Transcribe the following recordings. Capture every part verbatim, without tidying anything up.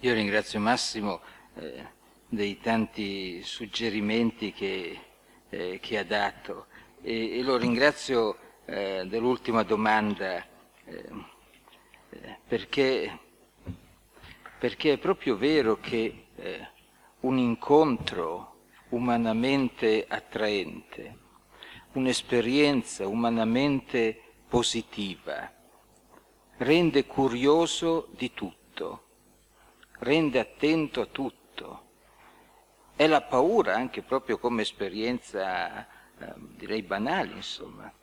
Io ringrazio Massimo eh, dei tanti suggerimenti che, eh, che ha dato e, e lo ringrazio eh, dell'ultima domanda eh, eh, perché, perché è proprio vero che eh, un incontro umanamente attraente, un'esperienza umanamente positiva, rende curioso di tutto, rende attento a tutto. È la paura anche proprio come esperienza, eh, direi banale, insomma.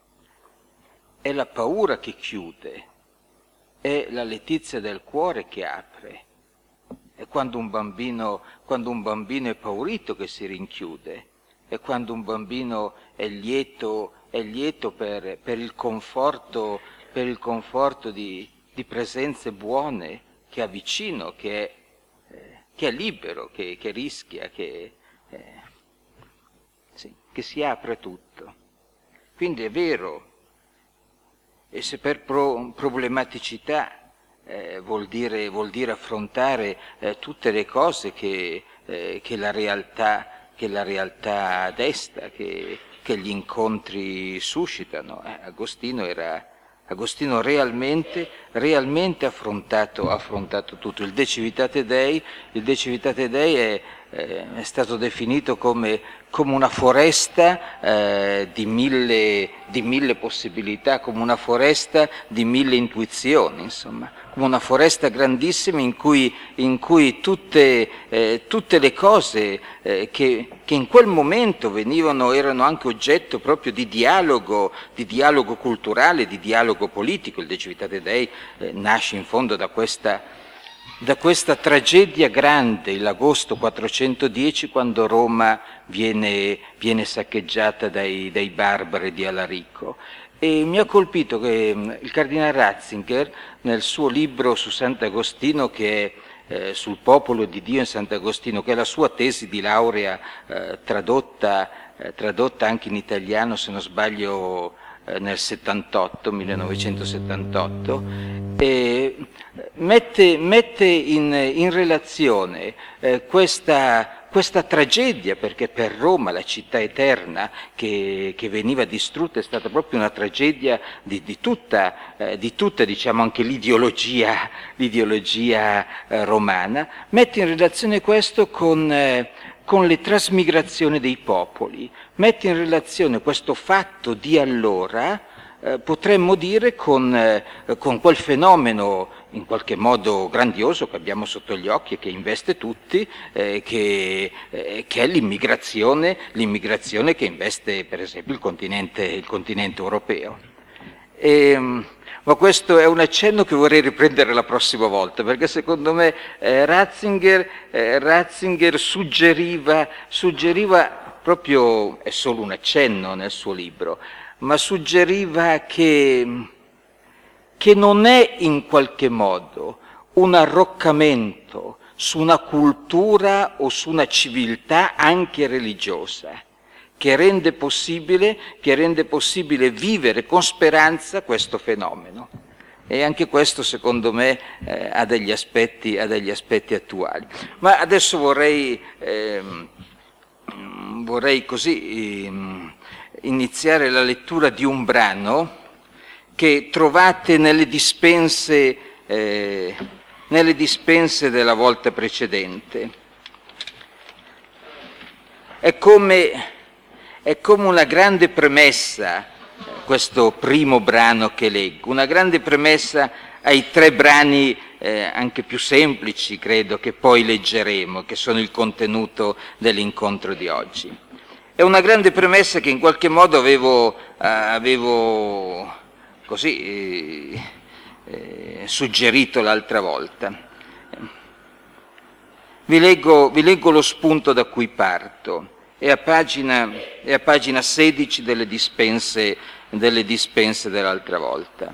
È la paura che chiude, è la letizia del cuore che apre. È quando un bambino, quando un bambino è paurito che si rinchiude, è quando un bambino è lieto, è lieto per, per il conforto, per il conforto di, di presenze buone che ha vicino, che è che è libero, che, che rischia, che, eh, sì, che si apre a tutto. Quindi è vero, e se per pro, problematicità eh, vuol, dire, vuol dire affrontare eh, tutte le cose che, eh, che, la realtà, che la realtà desta, che, che gli incontri suscitano. Eh, Agostino era... Agostino realmente, realmente ha affrontato, affrontato tutto. Il De Civitate Dei, il De Civitate Dei è, eh, è stato definito come, come una foresta eh, di, mille, di mille possibilità, come una foresta di mille intuizioni, insomma, come una foresta grandissima in cui, in cui tutte, eh, tutte le cose eh, che, che in quel momento venivano, erano anche oggetto proprio di dialogo, di dialogo culturale, di dialogo politico. Il De Civitate Dei eh, nasce in fondo da questa, da questa tragedia grande, l'agosto quattrocentodieci, quando Roma viene, viene saccheggiata dai, dai barbari di Alarico. E mi ha colpito che il cardinale Ratzinger, nel suo libro su Sant'Agostino, che è eh, sul popolo di Dio in Sant'Agostino, che è la sua tesi di laurea eh, tradotta, eh, tradotta anche in italiano, se non sbaglio, eh, nel settantotto, millenovecentosettantotto, e mette, mette in, in relazione eh, questa... Questa tragedia, perché per Roma, la città eterna che, che veniva distrutta, è stata proprio una tragedia di, di tutta, eh, di tutta diciamo, anche l'ideologia, l'ideologia eh, romana, mette in relazione questo con, eh, con le trasmigrazioni dei popoli, mette in relazione questo fatto di allora, eh, potremmo dire, con, eh, con quel fenomeno in qualche modo grandioso che abbiamo sotto gli occhi e che investe tutti, eh, che, eh, che è l'immigrazione, l'immigrazione che investe per esempio il continente, il continente europeo. E, ma questo è un accenno che vorrei riprendere la prossima volta, perché secondo me eh, Ratzinger, eh, Ratzinger suggeriva, suggeriva proprio, è solo un accenno nel suo libro, ma suggeriva che che non è in qualche modo un arroccamento su una cultura o su una civiltà anche religiosa, che rende possibile, che rende possibile vivere con speranza questo fenomeno. E anche questo, secondo me, eh, ha degli aspetti, ha degli aspetti attuali. Ma adesso vorrei, eh, vorrei così eh, iniziare la lettura di un brano che trovate nelle dispense, eh, nelle dispense della volta precedente. È come, è come una grande premessa, questo primo brano che leggo, una grande premessa ai tre brani eh, anche più semplici, credo, che poi leggeremo, che sono il contenuto dell'incontro di oggi. È una grande premessa che in qualche modo avevo... Eh, avevo così eh, eh, suggerito l'altra volta. Vi leggo, vi leggo lo spunto da cui parto, è a pagina, è a pagina sedici delle dispense, delle dispense dell'altra volta.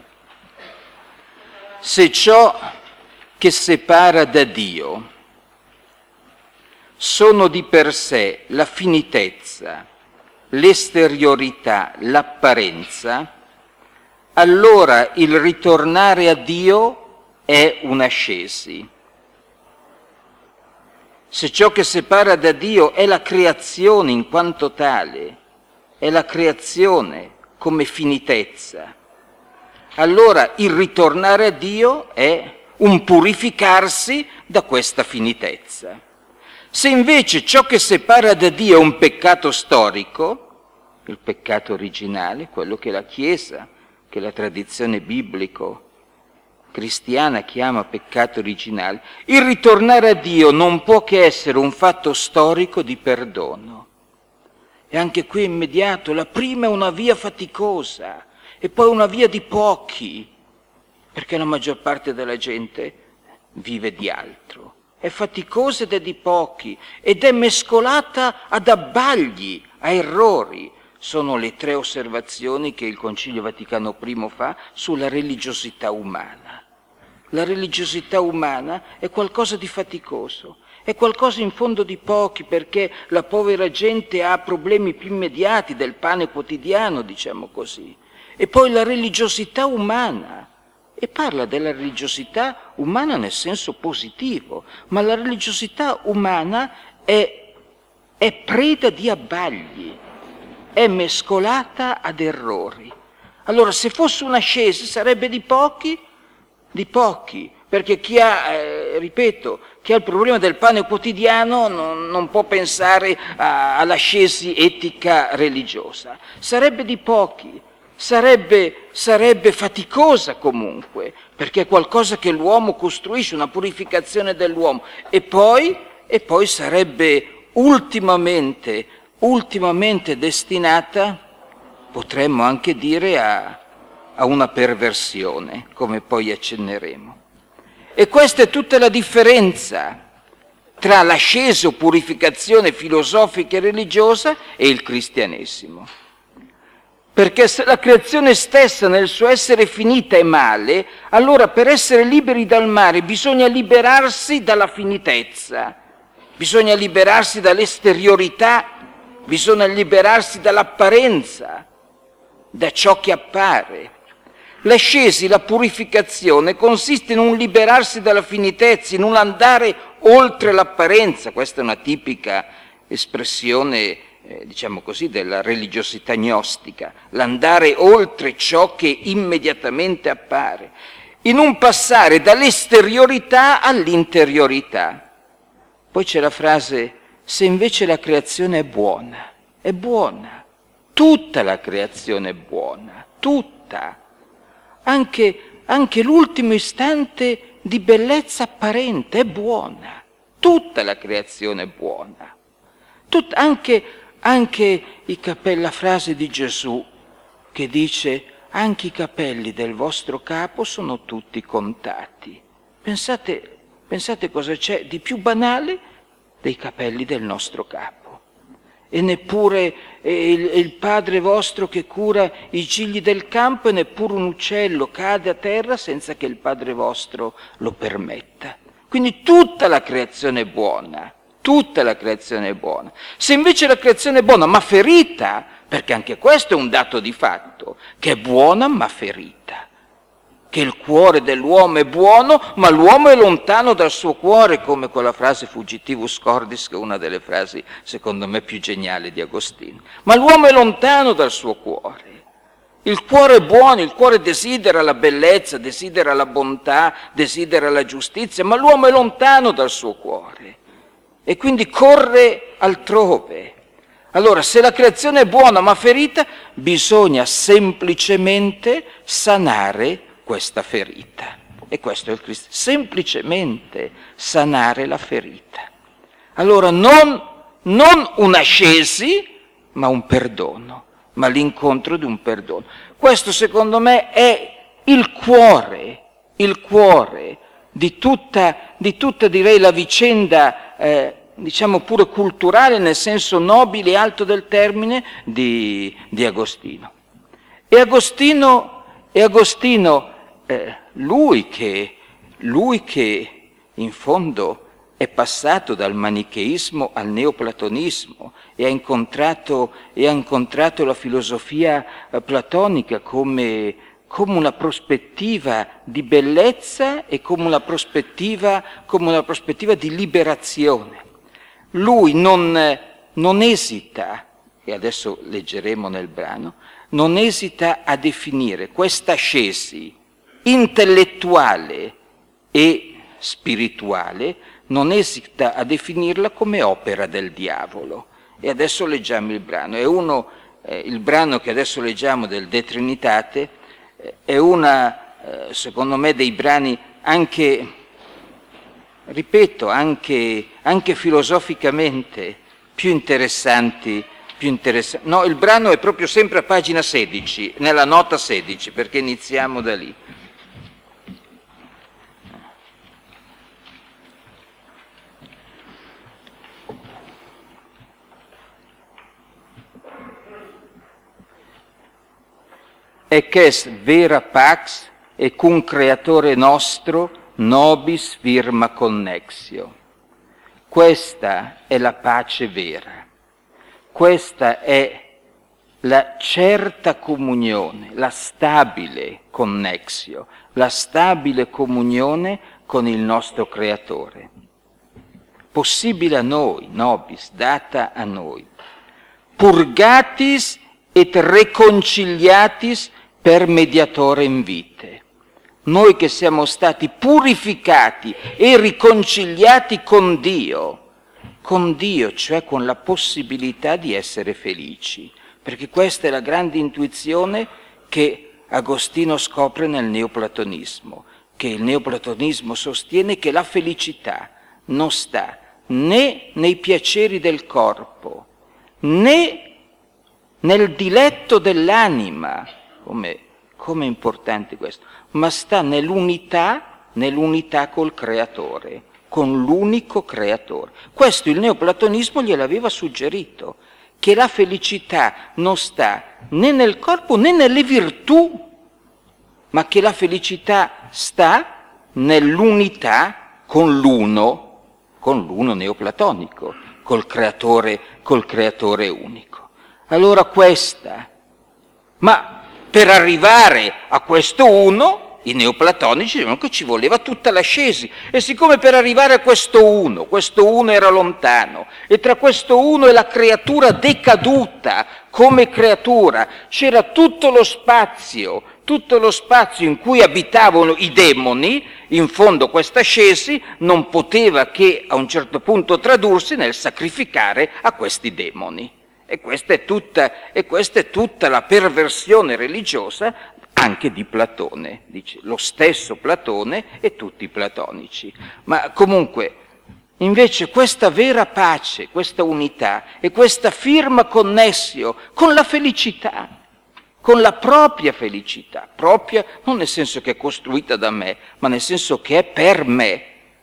Se ciò che separa da Dio sono di per sé la finitezza, l'esteriorità, l'apparenza, allora il ritornare a Dio è un'ascesi. se ciò che separa da Dio è la creazione in quanto tale, è la creazione come finitezza, allora il ritornare a Dio è un purificarsi da questa finitezza. Se invece ciò che separa da Dio è un peccato storico, il peccato originale, quello che la Chiesa, che la tradizione biblico-cristiana chiama peccato originale, il ritornare a Dio non può che essere un fatto storico di perdono. E anche qui è immediato, la prima è una via faticosa e poi una via di pochi, perché la maggior parte della gente vive di altro. È faticosa ed è di pochi ed è mescolata ad abbagli, a errori. Sono le tre osservazioni che il Concilio Vaticano primo fa sulla religiosità umana. La religiosità umana è qualcosa di faticoso, è qualcosa in fondo di pochi, perché la povera gente ha problemi più immediati del pane quotidiano, diciamo così. E poi la religiosità umana, e parla della religiosità umana nel senso positivo, ma la religiosità umana è, è preda di abbagli, è mescolata ad errori. Allora, se fosse un'ascesi sarebbe di pochi, di pochi, perché chi ha, eh, ripeto, chi ha il problema del pane quotidiano non, non può pensare a, all'ascesi etica religiosa. Sarebbe di pochi, sarebbe, sarebbe faticosa comunque, perché è qualcosa che l'uomo costruisce, una purificazione dell'uomo, e poi, e poi sarebbe ultimamente ultimamente destinata, potremmo anche dire, a, a una perversione, come poi accenneremo. E questa è tutta la differenza tra l'ascesa o purificazione filosofica e religiosa e il cristianesimo. Perché se la creazione stessa nel suo essere finita è male, allora per essere liberi dal male bisogna liberarsi dalla finitezza, bisogna liberarsi dall'esteriorità, bisogna liberarsi dall'apparenza, da ciò che appare. L'ascesi, la purificazione, consiste in un liberarsi dalla finitezza, in un andare oltre l'apparenza. Questa è una tipica espressione, eh, diciamo così, della religiosità gnostica, l'andare oltre ciò che immediatamente appare, in un passare dall'esteriorità all'interiorità. Poi c'è la frase: se invece la creazione è buona, è buona, tutta la creazione è buona, tutta, anche, anche l'ultimo istante di bellezza apparente è buona, tutta la creazione è buona, Tut, anche, anche i capelli, la frase di Gesù che dice: anche i capelli del vostro capo sono tutti contati. Pensate, pensate cosa c'è di più banale dei capelli del nostro capo. E neppure eh, il, il Padre vostro che cura i gigli del campo, e neppure un uccello cade a terra senza che il Padre vostro lo permetta. Quindi tutta la creazione è buona, tutta la creazione è buona. Se invece la creazione è buona ma ferita, perché anche questo è un dato di fatto, che è buona ma ferita, che il cuore dell'uomo è buono, ma l'uomo è lontano dal suo cuore, come quella frase fugitivus cordis, che è una delle frasi, secondo me, più geniali di Agostino. Ma l'uomo è lontano dal suo cuore. Il cuore è buono, il cuore desidera la bellezza, desidera la bontà, desidera la giustizia, ma l'uomo è lontano dal suo cuore e quindi corre altrove. Allora, se la creazione è buona ma ferita, bisogna semplicemente sanare questa ferita. E questo è il cristianesimo, semplicemente sanare la ferita. Allora non, non un'ascesi, ma un perdono, ma l'incontro di un perdono. Questo secondo me è il cuore, il cuore di tutta, di tutta direi la vicenda, eh, diciamo pure culturale nel senso nobile e alto del termine di, di Agostino. E Agostino, e Agostino eh, lui che, lui che in fondo è passato dal manicheismo al neoplatonismo e ha incontrato, e ha incontrato la filosofia eh, platonica come, come una prospettiva di bellezza e come una prospettiva, come una prospettiva di liberazione. lui non, non esita, e adesso leggeremo nel brano, non esita a definire questa ascesi intellettuale e spirituale, non esita a definirla come opera del diavolo. E adesso leggiamo il brano. È uno, eh, il brano che adesso leggiamo del De Trinitate, eh, è una, eh, secondo me, dei brani anche, ripeto, anche, anche filosoficamente più interessanti. Più interessanti. No, il brano è proprio sempre a pagina sedici, nella nota sedici, perché iniziamo da lì. Ec est vera pax e cum creatore nostro nobis firma connexio. Questa è la pace vera, questa è la certa comunione, la stabile connexio, la stabile comunione con il nostro creatore. Possibile a noi, nobis, data a noi. Purgatis et reconciliatis per mediatorem vitae. Noi che siamo stati purificati e riconciliati con Dio, con Dio, cioè con la possibilità di essere felici, perché questa è la grande intuizione che Agostino scopre nel neoplatonismo, che il neoplatonismo sostiene che la felicità non sta né nei piaceri del corpo, né nel diletto dell'anima, come, come è importante questo, ma sta nell'unità, nell'unità col creatore, con l'unico creatore. Questo il neoplatonismo gliel'aveva suggerito, che la felicità non sta né nel corpo né nelle virtù, ma che la felicità sta nell'unità con l'uno, con l'uno neoplatonico, col creatore, col creatore unico. Allora questa, ma per arrivare a questo uno, i neoplatonici dicevano che ci voleva tutta l'ascesi, e siccome per arrivare a questo uno, questo uno era lontano, e tra questo uno e la creatura decaduta come creatura c'era tutto lo spazio, tutto lo spazio in cui abitavano i demoni, in fondo questa ascesi non poteva che a un certo punto tradursi nel sacrificare a questi demoni. E questa è tutta, e questa è tutta la perversione religiosa anche di Platone, dice lo stesso Platone e tutti i platonici. Ma comunque, invece questa vera pace, questa unità e questa firma connessio con la felicità, con la propria felicità, propria non nel senso che è costruita da me, ma nel senso che è per me.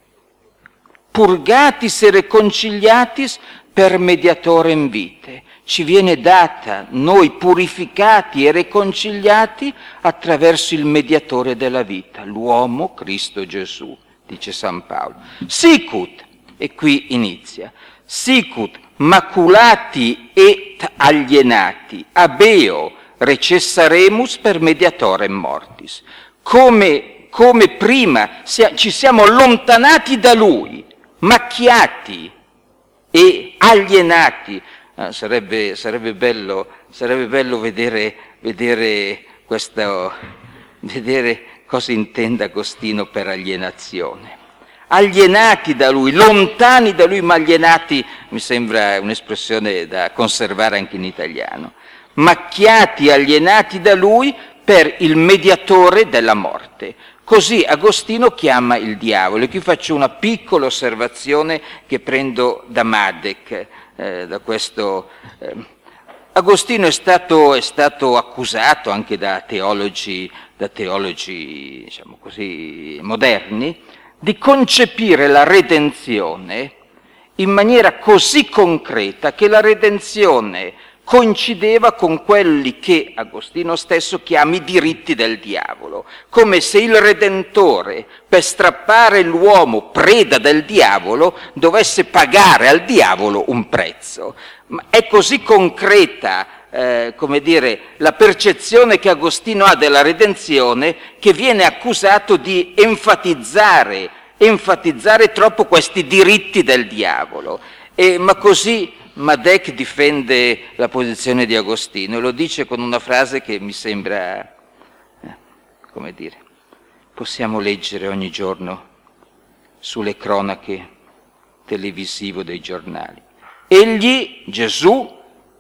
Purgatis e reconciliatis per mediatorem vitae. Ci viene data, noi purificati e riconciliati, attraverso il mediatore della vita, l'uomo Cristo Gesù, dice San Paolo. Sicut, e qui inizia, sicut maculati et alienati, abeo recessaremus per mediatorem mortis. Come, come prima ci siamo allontanati da Lui, macchiati e alienati. Ah, sarebbe, sarebbe, bello, sarebbe bello vedere, vedere, questo, vedere cosa intende Agostino per alienazione. Alienati da Lui, lontani da Lui, ma alienati mi sembra un'espressione da conservare anche in italiano. Macchiati, alienati da Lui per il mediatore della morte. Così Agostino chiama il diavolo. E qui faccio una piccola osservazione che prendo da Madec. Eh, da questo, eh, Agostino è stato, è stato accusato anche da teologi, da teologi diciamo così, moderni di concepire la redenzione in maniera così concreta che la redenzione coincideva con quelli che Agostino stesso chiama i diritti del diavolo, come se il Redentore, per strappare l'uomo preda del diavolo, dovesse pagare al diavolo un prezzo. Ma è così concreta, eh, come dire, la percezione che Agostino ha della redenzione, che viene accusato di enfatizzare, enfatizzare troppo questi diritti del diavolo. E, ma così Madec difende la posizione di Agostino e lo dice con una frase che mi sembra, eh, come dire, possiamo leggere ogni giorno sulle cronache televisive dei giornali. Egli, Gesù,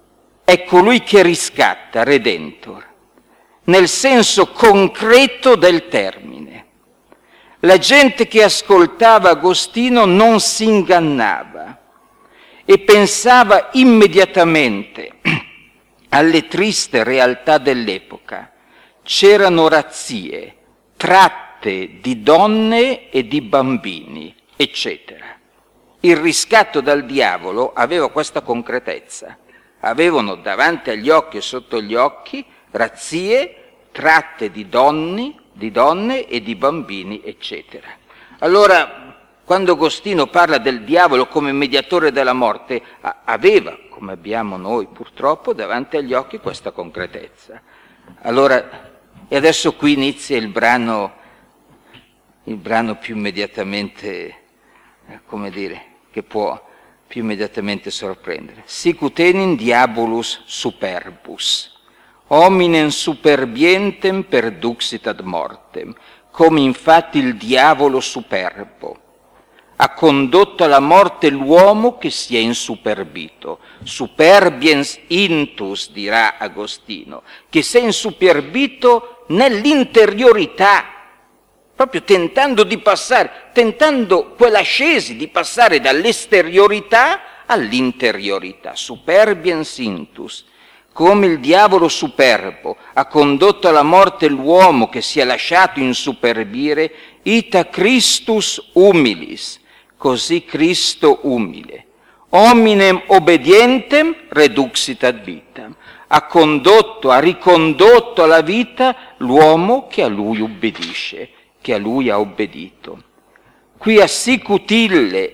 è colui che riscatta, Redentor, nel senso concreto del termine. La gente che ascoltava Agostino non si ingannava e pensava immediatamente alle triste realtà dell'epoca. C'erano razzie, tratte di donne e di bambini, eccetera. Il riscatto dal diavolo aveva questa concretezza. Avevano davanti agli occhi e sotto gli occhi razzie, tratte di donne, di donne e di bambini, eccetera. Allora, quando Agostino parla del diavolo come mediatore della morte, aveva, come abbiamo noi purtroppo, davanti agli occhi questa concretezza. Allora, e adesso qui inizia il brano, il brano più immediatamente, come dire, che può più immediatamente sorprendere. Sic ut enim diabolus superbus, hominem superbientem perduxit ad mortem, come infatti il diavolo superbo ha condotto alla morte l'uomo che si è insuperbito. Superbiens intus, dirà Agostino, che si è insuperbito nell'interiorità, proprio tentando di passare, tentando quell'ascesi di passare dall'esteriorità all'interiorità. Superbiens intus, come il diavolo superbo ha condotto alla morte l'uomo che si è lasciato insuperbire, ita Christus humilis, così Cristo umile, hominem obedientem reduxit ad vitam, ha condotto, ha ricondotto alla vita l'uomo che a lui ubbidisce, che a lui ha obbedito. Qui sic ut ille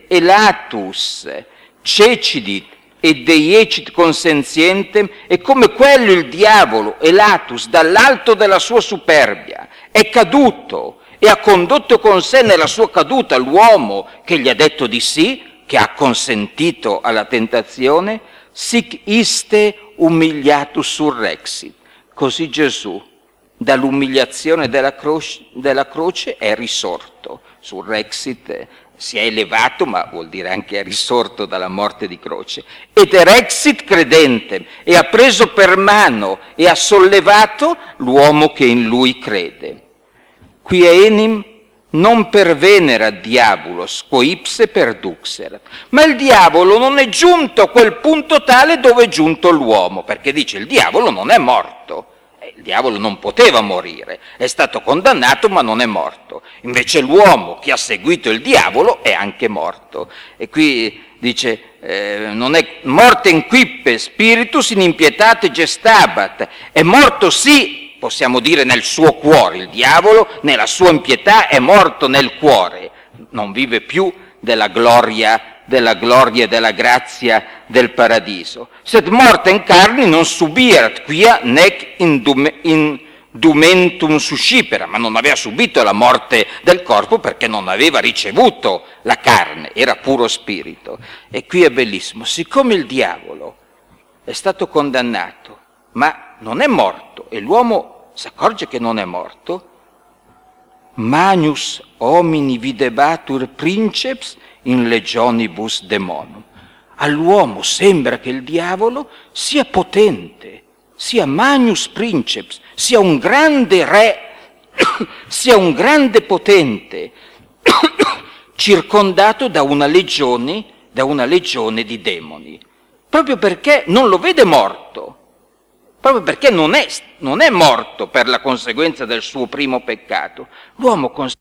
elatus cecidit e deiecit consentientem, è come quello il diavolo, elatus, dall'alto della sua superbia, è caduto e ha condotto con sé nella sua caduta l'uomo che gli ha detto di sì, che ha consentito alla tentazione, sic iste umiliatus surrexit. Così Gesù, dall'umiliazione della croce, della croce è risorto. Surrexit si è elevato, ma vuol dire anche è risorto dalla morte di croce. Ed erexit credentem, e ha preso per mano e ha sollevato l'uomo che in lui crede. Qui enim non pervenerat diabolos, quo ipse perduxerat. Ma il diavolo non è giunto a quel punto tale dove è giunto l'uomo, perché dice il diavolo non è morto. Il diavolo non poteva morire, è stato condannato ma non è morto. Invece l'uomo che ha seguito il diavolo è anche morto. E qui dice, eh, non è mortem quippe spiritus in impietate gestabat. È morto sì, possiamo dire nel suo cuore, il diavolo nella sua impietà è morto nel cuore. Non vive più della gloria della gloria e della grazia del paradiso. Sed mortem carni non subirat quia nec indumentum suscipera, ma non aveva subito la morte del corpo perché non aveva ricevuto la carne, era puro spirito. E qui è bellissimo, siccome il diavolo è stato condannato, ma non è morto, e l'uomo si accorge che non è morto, Magnus homini videbatur princeps in legionibus demonum. All'uomo sembra che il diavolo sia potente, sia Magnus princeps, sia un grande re, sia un grande potente, circondato da una legione, da una legione di demoni, proprio perché non lo vede morto. Proprio perché non è, non è morto per la conseguenza del suo primo peccato. L'uomo